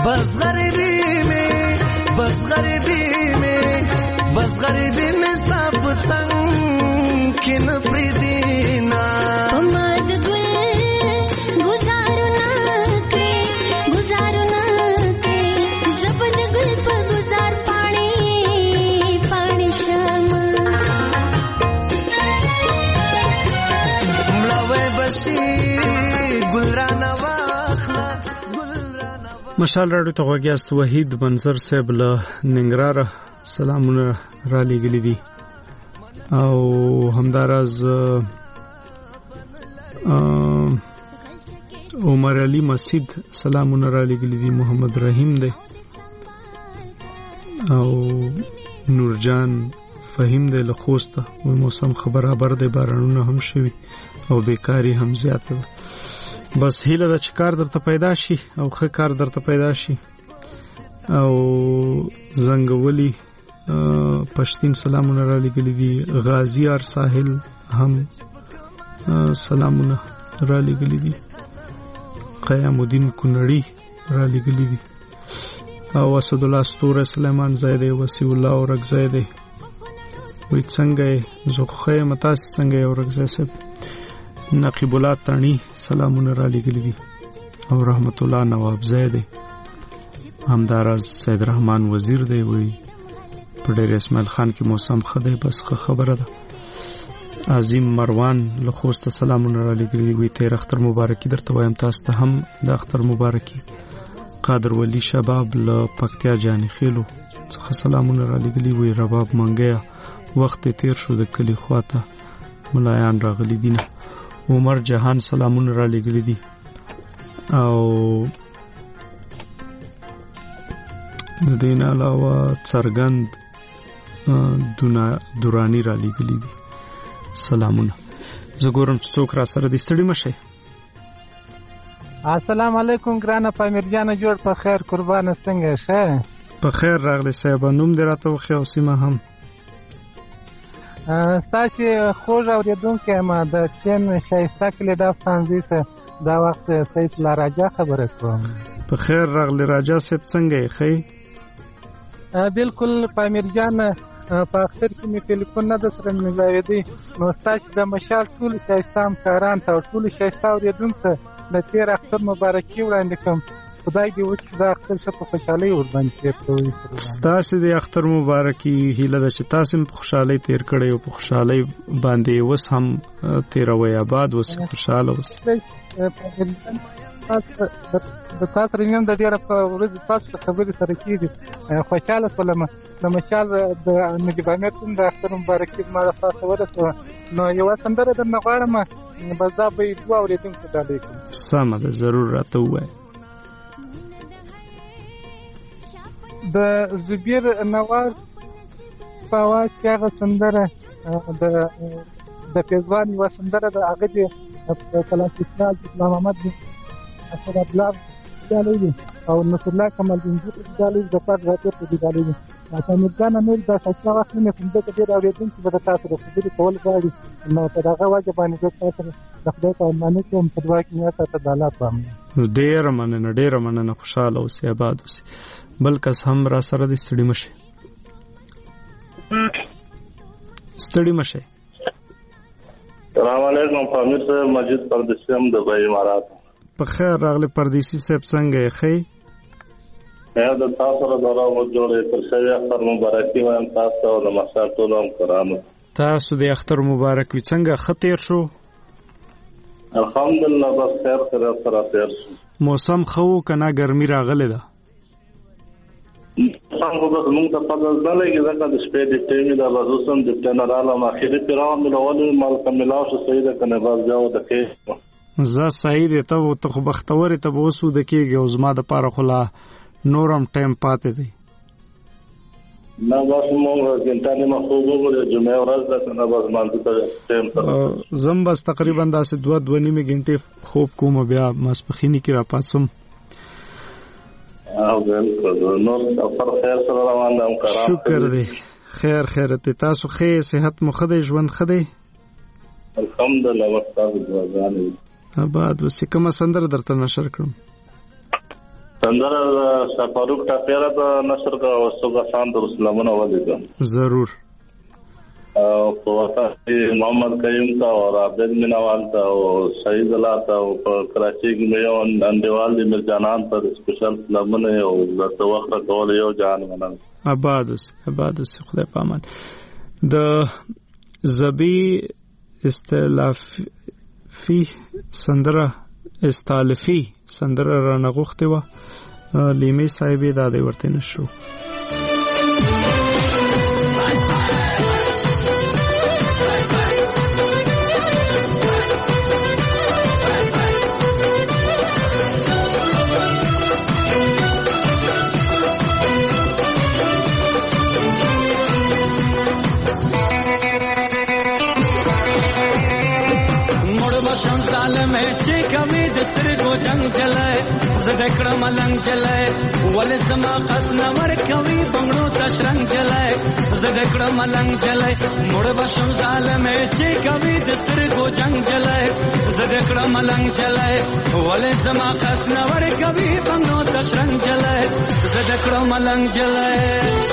बस गरीबी में बस गरीबी में बस गरीबी में सब तंग किन प्रीदीना
उमद गुल गुजारो ना के गुजारो ना के जबद गुल पर गुजार पानी पानी शमा
मलवे बसी गुलराना
مشال راډیو ته غوږیاست. وحید منظر صاحب له ننګرهاره سلامونه را لېږلي دي او همداراز عمر علي مسید سلامونه را لېږلي دي. محمد رحیم دی او نورجان فهیم دی له خوسته. وایي موسم خبرابر دی، بارانونه هم شوي او بیکاري هم زیاته ده. بس هیله ده چې کار درته پیدا شي او ښه کار درته پیدا شي. او زنګولی پښتین سلامونه را لېږلي دي. غازی ار ساحل هم سلامونه را لېږلي دي. قیام الدین کونړي را لېږلي دي او اسد الله ستوره سلیمان زیدی وسیع الله اورګزی دی. وایي څنګه یې زه خو ښه یم، تاسې څنګه یې اورګزی صاحب؟ نقیب الله تانی سلامونه را لېږلي دي او رحمت الله نواب زیدی. همداراز سید رحمان وزیر دی. وایي په ډېر اسماعیل خان کې موسم ښه دی، بس ښه خبره ده. عظیم مروان له خوسته سلامونه را لېږلي دي. وایي تیر اختر مبارکي درته وایم، تاسو ته هم د اختر مبارکي. قادر ولی شباب له پکتیا جاني خېلو څخه سلامونه را لېږلي. وایي رباب منګیا وخت تیر شو د کلي خواته ملایان راغلي دي. نه عمر جهان سلامونه را لېږلي دي او د دې نه علاوه څرګند دورانی را لېږلي دي سلامونه. زه ګورم چې څوک را سره دي. ستړي مه شئ.
السلام علیکم ګرانه پامیر جانه، جوړ په خیر قربانه، څنګه ښه؟
په خیر راغلی صاحبه. نوم دې راته وښیه او سیمه هم.
ستاسې خوږ اورېدونکی یم د چین ښایسته کلي دا افغانځي ته دا وخت سید الله راجا خبره کوم.
په خیر راغلی راجا صاحب، څنګه یې ښې؟
بلکل پامیر جان، په اختر کې مې ټلیفون نه در سره ملاوېدی، نو ستاسې د مشال ټولو ښایسته همکاران ته او ټولو ښایسته اورېدونکو ته د تېر اختر مبارکي وړاندې کوم. خدای دې وکړي دا اختر ښه په خوشحالۍ ورباندې تېر کړی.
ستاسې د اختر مبارکي هیله ده چې تاسې هم په خوشحالۍ تېر کړی او په خوشحالۍ باندې اوس هم تېروئ، آباد اوسئ، خوشحاله اوسئ.
د تاسو سره نن د ډېره په ورځ تاسو ته خبرې سره کېږي، خوشحاله شولم. د مشال د نجیب امیر هم د اختر مبارکي زما لخوا ورسوه، نو یوه سندره درنه غواړم، بس دا به یې دوه اورېدونکو ته ډالۍ کړم.
سمه ده، ضرور راته ووایه.
د زبیر نواز په اواز کې هغه سندره د پیزوان یوه سندره ده، هغه د کلاسیک راز اسلام محمد بن اسد الله ډالۍ دي او نصر الله کمال دین ډالۍ د پاک ذاتي په ډالۍ دي. پامیر جان امیر دا ښایسته وخت مې په دې کې ډېر اورېدونکي به د تاسو د خبرې کول غواړي، نو په دغه وجه باندې زه تاسو د خدای په امان کوم په دعا کې مې تاسو د الله په امان.
ډېره مننه، ډېره مننه. خوشحاله اوسئ، آباد اوسئ. بل کس هم را سره دي. ستړي مه شئ، ستړي مه شئ.
سلام علیکم پامیر صاحب، مجید پردیسی هم دبئی امارات.
په خیر راغلی پردیسی صاحب، څنګه یې ښې؟
یا د تاسو سره دورا وجوړې تر شوی اختر مبارکي وایم تاسو ته او د محشر ټولو همکارانو.
تاسو د اختر مبارک وي. څنګه ښه تېر شو؟
الحمدلله بس خیر سره سره تېر شو.
موسم ښه و که نه ګرمي راغلې ده؟
څنګه بس موږ ته پته نه لګي ځکه د شپې د ټیمې ده بس اوس هم د ټینر عالم اخري پیغام مې راولې مالکه ملاو شو صحیح ده که نه بس بیا وده کېږي.
زه صحیح دی. ته ته خو بختور یې، ته به اوس وده کېږي او زما دپاره خو لا نور هم ټایم پاتې دی.
نه بس موږ ګنټه نیمه خوب وګورې، جمعې ورځ ده که نه بس مانځه ته ټایم سره
زم بس تقریبا داسې دوه دوه نیمې ګنټې خوب کوم، بیا ماسپښیني کې راپاڅم. شکر دی. خیر خیر ته تاسو ښه، صحت مو ښه دی، ژوند ښه دی؟
الحمدلله.
آباد اوسئ. کومه سندره درته نشر کړم؟
سندره سفاروق ټاپیرا د نصر کا وسوګه سان د اسلامونه ولیدم
ضرور
او په واسطه محمد کریم تا او عبد منوال تا او سعید الله تا او په کراچي کې مې او اندوال دي مرجانان ته سپیشل اسلامونه او د وخت کول یو جان منل
آباد اوس آباد اوس خدای پامان د زبی استلافی سندره استالفی سندره را نغوخته و لیمه صاحبی داده ورته نشو جنگ چلائے زدکڑ ملنگ چلائے ولې زما قص نور کوي بنگړو تشرنګ چلائے زدکڑ ملنګ چلائے مړ بشم ظالم چې کوي د سترګو جنگ چلائے زدکڑ ملنګ چلائے ولې زما قص نور کوي بنگړو تشرنګ چلائے زدکڑ ملنګ چلائے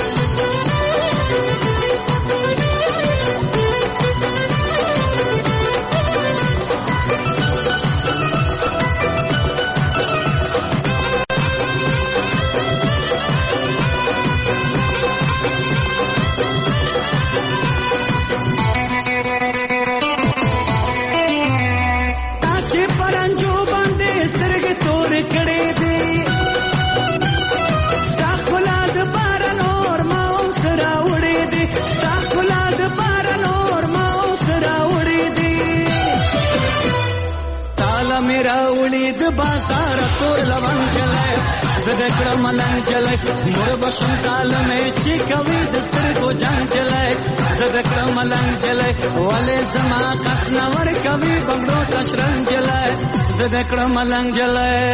بازار تور لون چلائے زدکڑ ملنگ چلائے مڑ بشم کال میں چی کوي د سترګو جنگ چلائے زدکڑ ملنگ چلائے ولې زما قص نور کوي بنگړو تشرنګ چلائے زدکڑ ملنگ چلائے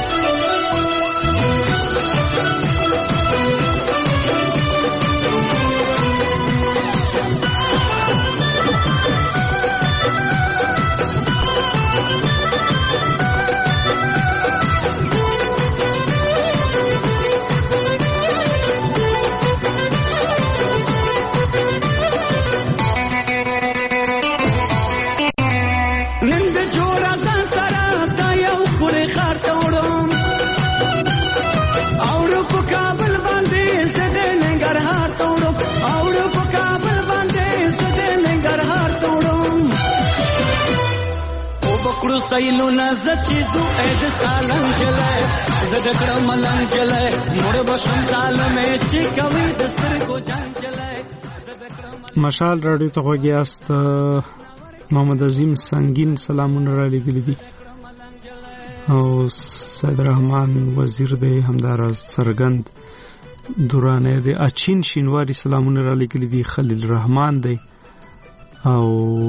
سایلو نزچې زو اې د سالنګ چلائے زدکړ ملنګ چلائے مړ بشم کال مې چې کوي د سترګو جنگ چلائے مشال رادیو ته وګیاست محمد عظیم سنگین سلامونه را لګل دي او سید رحمان وزیر دی همداراز سرګند دورانه دی اچین شینواری سلامونه را لګل دي خلیل رحمان دی او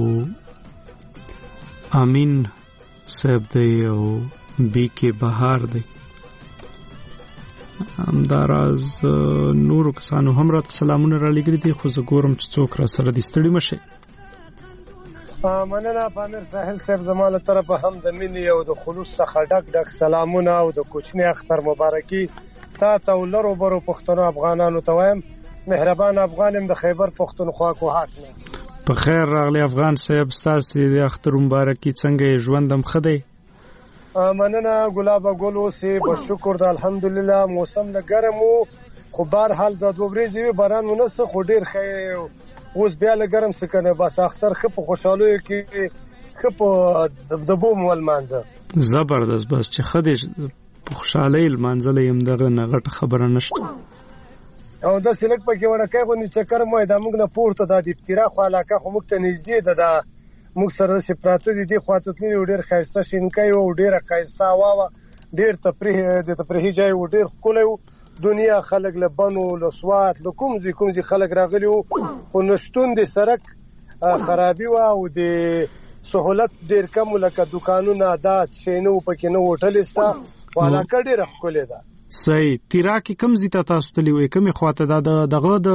امین صاحب دی او بی کې بهار دی همداراز نورو کسانو هم راته سلامونه را لګري دي خو زه ګورم چې څوک را سره دي ستړي مشه
مننه پامیر ساحل صاحب زما له طرفه هم د مینې او د خلوص څخه ډک ډک سلامونه او د کوچنی اختر مبارکي تا ته ولرو برو پښتنو افغانانو ته وایم مهربان افغانم د خیبر پښتونخوا کوهات نه
په خیر راغلی افغان صاحب ستاسو د اختر مبارکي څنګه ژوندم خدای
مننه ګلاب ګل اوسې په شکر د الحمدلله موسم نه ګرم وو خو بهر حال د دوه ورځې باران ونسه خو ډیر ښه اوس بیا له ګرم څه کنه بس اختر خپ خوشاله کې خپ د بوم ول مانځه
زبردست بس چې خدای په خوشاله المنزل يم دغه نغټ خبره نشته
او د سلک پکې ورکه غو نه چکر مو د موږ نه پورته د ابترا خو علاقه خو موږ ته نږدې ده د موږ سره سي پراته دي د خواتتلې ډېر خاصه شینکای او ډېر خاصه واوا ډېر تفریح د تفریح ځای او ډېر کولو دنیا خلک له بنو له سوات له کوم ځای کوم ځای خلک راغلي او نشټون د سرک خرابي وا او د سہولت ډېر کم لکه دکانونه عادت شینو پکې نه هوټل استا علاقه ډېر خولې ده
صحیح تیرا کې کم زیته تاسو تللی وې کمی خواته دا دغه د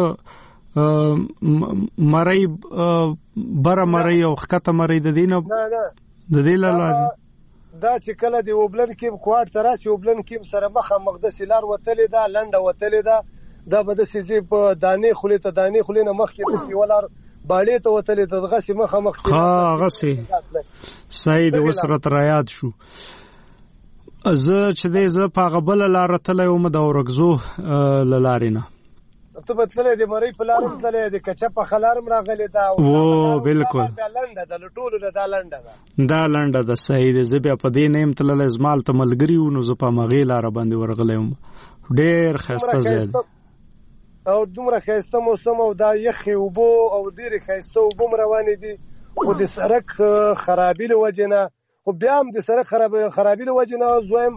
مړی بره مړی او خکته مړی د دینه
نه نه
د دې لاله
دا چې کله د وبلن کې کوارټ ته راشي وبلن کې سره مخامخ د سیلار وتلې ده لنډه وتلې ده دا به د سیزي په دانې خولې ته دانې خولې نه مخکې د سیولار باړې ته وتلې ته دغه سي مخامخ
ها هغه سي سید وسره ترایات شو زه چې دې زه په غبل لار تلې وم د اورګزو للارینا
ته بتلې د مری په لارم تلې د کچا په خلارم راغلې دا
او بالکل
دا لنډه د لټولو نه دا لنډه ده
دا لنډه د سید زه بیا په دې نیم تلل زمال ته ملګری و نو زه په مغې لار باندې ورغلم ډېر خسته زید
او دومره خیسته موسم او دا یخي وبو او ډېر خیسته وبو روانې دي خو د سړک خرابې له وجې نه خو بیا هم د سړک خرابې له وجې نه زویم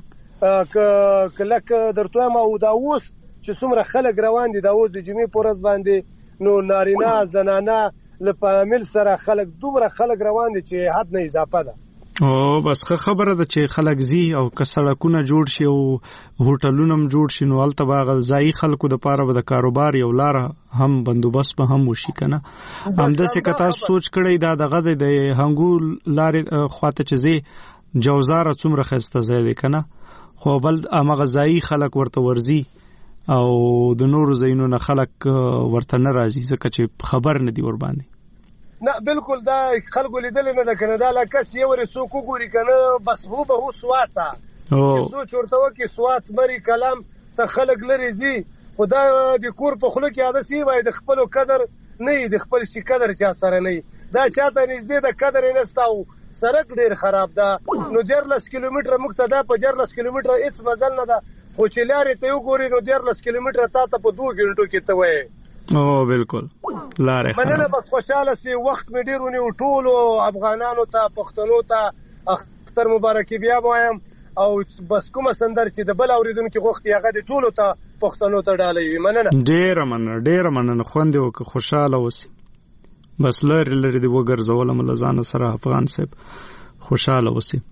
کلک درته وایم او دا اوس چې څومره خلک روان دي دا اوس د جمعې په ورځ باندې نو نارینه زنانه له پامل سره خلک دومره خلک روان دي چې حد نه اضافه ده
او بس خبره ده چې خلک زی او که سړکونه جوړ شي او هوټلونه هم جوړ شي نو هلته به هغه ځایي خلکو دپاره به د کاروبار یو لاره هم بندوبست به هم وشي که نه همداسې که تاسو سوچ کړی دا دغه دی د هنګو لارې خواته چې ځې جوزاره څومره ښایسته ځای دی که نه خو بل همغه ځایي خلک ورته ورځي او د نورو ځایونو نه خلک ورته نه راځي ځکه چې خبر نه دي ورباندې
نه بالکل دا خلکو لیدل نه ده کنه دا لکه سی ور څوک ګوري کنه بس هو به هو سواته او څو چورته وکي سوات مری کلام ته خلک لري زی خدا د کور په خلک یاد سی وای د خپل قدر نه د خپل شي قدر چا سره نه دا چاته نږدې د قدر نه ستاو سړک ډیر خراب ده نو ډیرلس کیلومتره مقتدا په ډیرلس کیلومتره هیڅ مزل نه ده خو چې لارې ته وګوري نو ډیرلس کیلومتره تا ته په دوه غنټو کې ته وای
او بالکل لارې
خراب مننه بس خوشاله سي وخت مې ډیر ونیو ټولو افغانانو ته پښتنو ته اختر مبارکي بیا وایم او بس کومه سندر چې د بل اوریدونکو غوښتي هغه د ټولو ته پښتنو ته ډالې مننه
ډیر مننه ډیر مننه خوند وک خوشاله وسی بس لری لری دی وګرځول ملزان سره افغان صاحب خوشاله وسی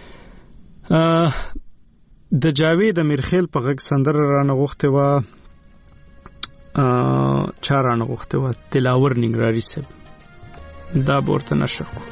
د جاوید امیرخیل په غږ سندر رانه غوښته و چارانه غوښته و تلاور ننګرهاري صاحب دا ورته نشر کو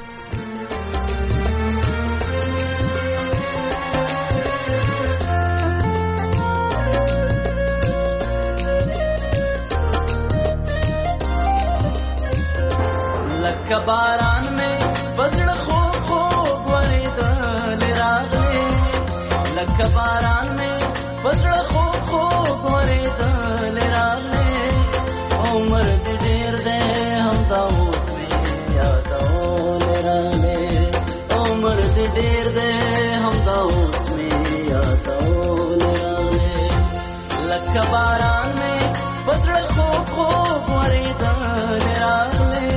لکه باران مې بزړه خوب خوب ورېدل راغلې لکه باران مې بزړه خوب خوب ورېدل راغلې عمر دې ډېر دی همدا اوس مې یادول راغلې عمر دې ډېر دی همدا اوس مې یادول راغلې لکه باران مې بزړه خوب خوب ورېدل راغلې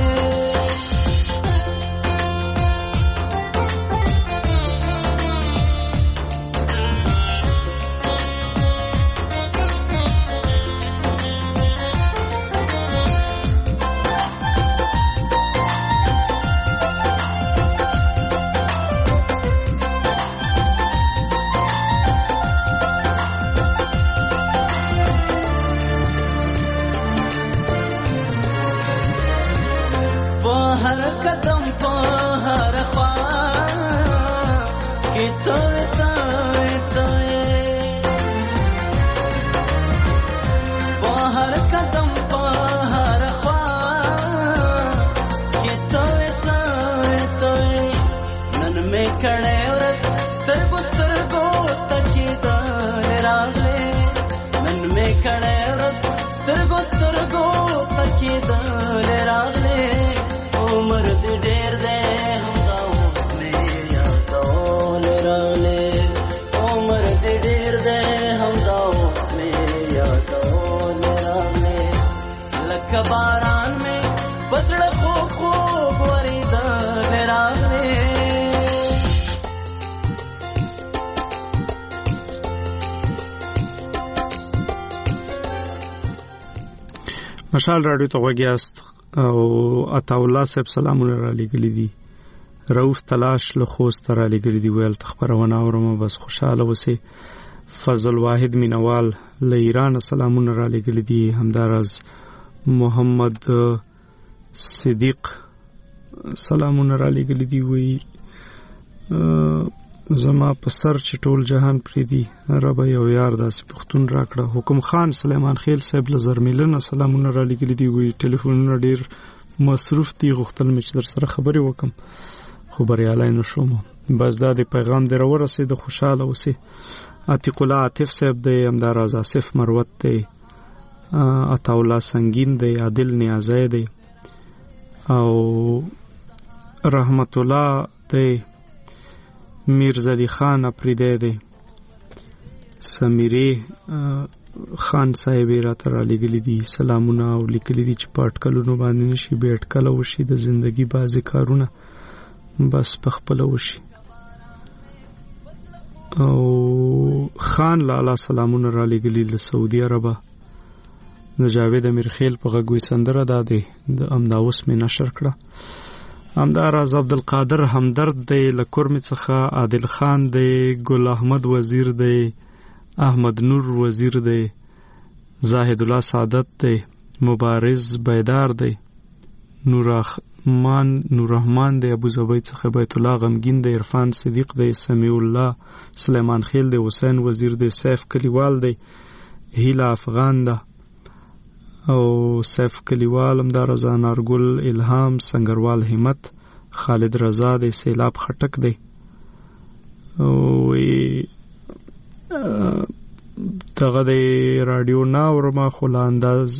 مشال رادیو ته وګیاست او عطاالله صاحب سلامونه را لګلی دي رؤف تلاش له خوست را لګلی دي ویل خبرونه اورم بس خوشاله وسی فضل واحد مینوال له ایران سلامونه را لګلی دي همدارز محمد صدیق سلامونه را لګلی دي وی زما په سر چې ټول جهان پریدي رب یو یار داسې پښتون راکړه. حکم خان سلیمان خیل صاحب له زرمیلن سلامونه را لګلي دي، وی ټلیفونونه ډیر مصروف دي، غوښتل مې چې در سره خبرې وکم خو بریالی نه شوم. بس دا د پیغام در ورسېد، خوشاله اوسئ. عتیق الله عاطف صاحب دی، همداراز آصف مروت دی، عطاالله سنگین دی، عادل نیازی دی او رحمت الله دی، میرزلی خان اپریده دی، سمیری خان صاحب را تر لګلی دي سلامونه او لیکلی دي چې پټکلونو باندې نشي بیٹ کله وشي د زندگی بازي کارونه بس پخپل وشي. او خان لالا سلامونه را لګلی له سعودي عربه. د جاوید امیرخیل په غوي سندره ده دی د امداوس مې نشر کړه. همداراز عبدالقادر همدرد دی لکرم څخه، عادل خان دی، ګل احمد وزیر دی، احمد نور وزیر دی، زاهد الله سعادت دی، مبارز بیدار دی، نوررحمان نوررحمان دی، ابو زبی څخه بیت الله غمگین دی، عرفان صدیق دی، سمیع الله سلیمان خیل دی، حسین وزیر دی، سیف کلیوال دی، هیلا افغان ده او سیف کلیوال همداراز انارګل الهام سنگروال همت، خالد رضا دی، سیلاب خټک دی او دغه د رادیو ناورما خلا انداز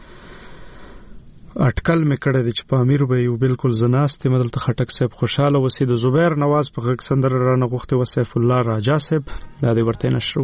اټکل مې کړی دی چې په امیر به یو بالکل زناستې مدلته خټک صاحب خوشاله وسی. د زبیر نواز په غږ سندره رانه غوښتې و سیف الله راجا صاحب دا دی ورته نشرو.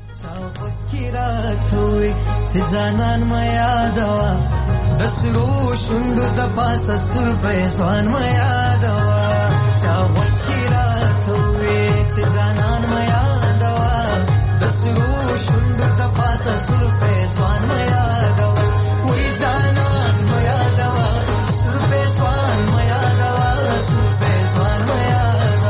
سزانان ما یادوا بسرو شوندو د پاسه سر فیضان ما یادوا چا وکیرات وې سزانان ما یادوا بسرو شوندو د پاسه سر فیضان ما یادوا وې ځانان ما یادوا سر فیضان ما یادوا سر فیضان ما یادوا.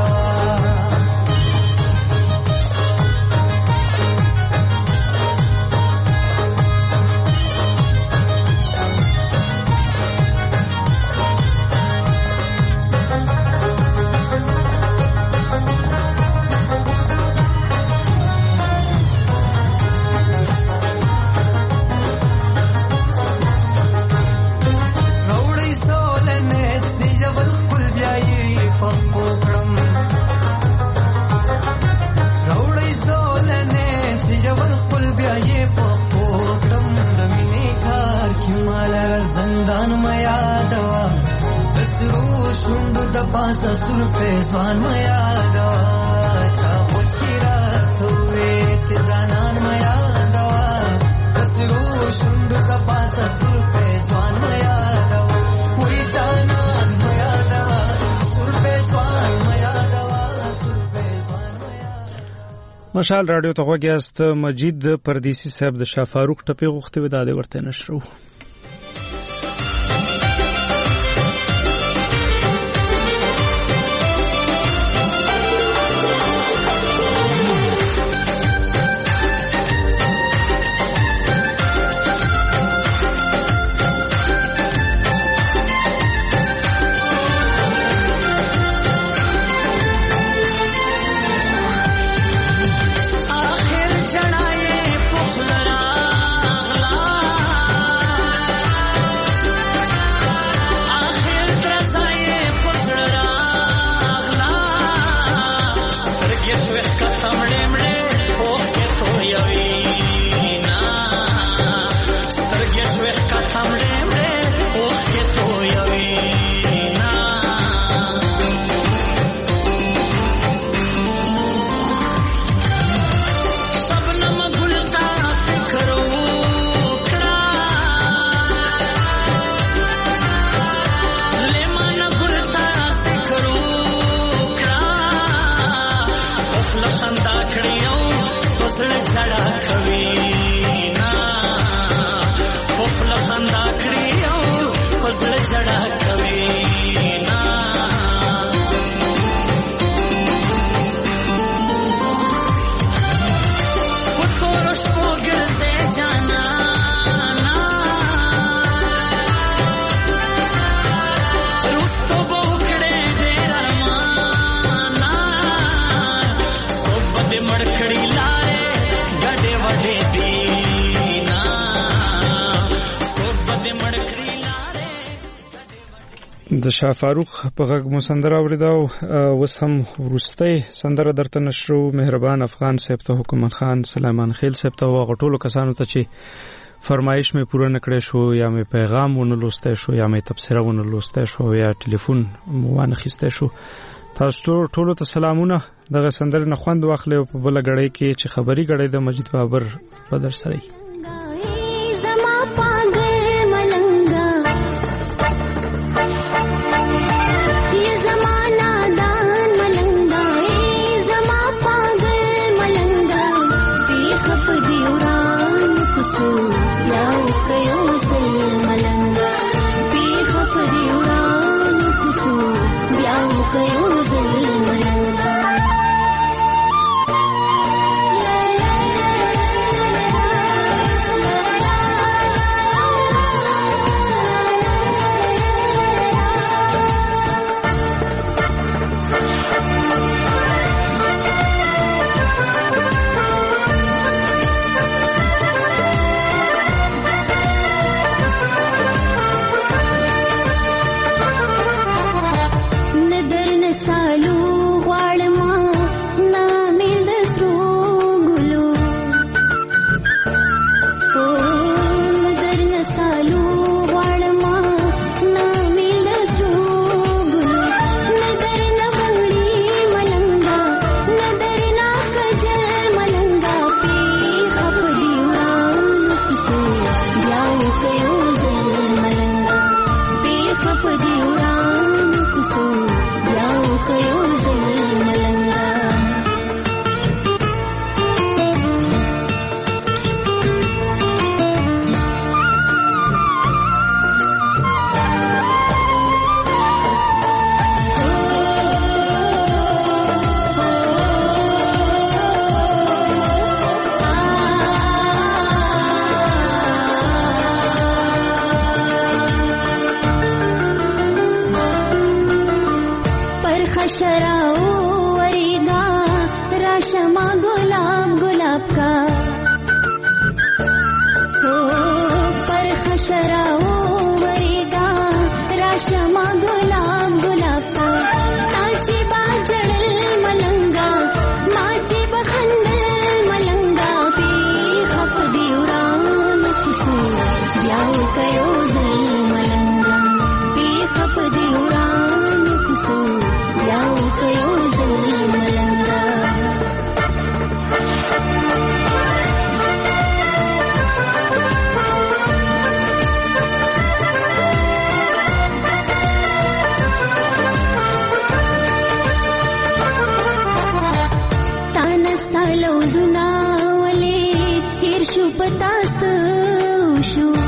پاسا سر فیضان میا دوا چا فکرات ہوئے چه زنان میا دوا بسرو شند دا پاسا سر فیضان میا دوا ہوئی زنان میا دوا سر فیضان میا دوا سر فیضان میا.
مشال رادیو ته غوږیاست. مجید پردیسی صاحب د شاه فاروق ټپی غوښتي و د ورته نشرو. د شاه فاروق په غږ مو سندره اوریدا او اوس هم ورسته سندره درته نشرو. مهربان افغان صاحب ته، حکومت خان سلیمان خیل صاحب ته، او غټولو کسانو ته چې فرمایش مې پوره نکړې شو یا مې پیغام ونه لوسته شو یا مې تبصره ونه لوسته شو یا ټلیفون مو وانه خسته شو، تاسو ټول ته سلامونه. دغه سندره نه خوند واخلې او په بل غړې کې چې خبري غړې د مجید بابر په در سره
لوزنا ولې هیر شو پتاسو شو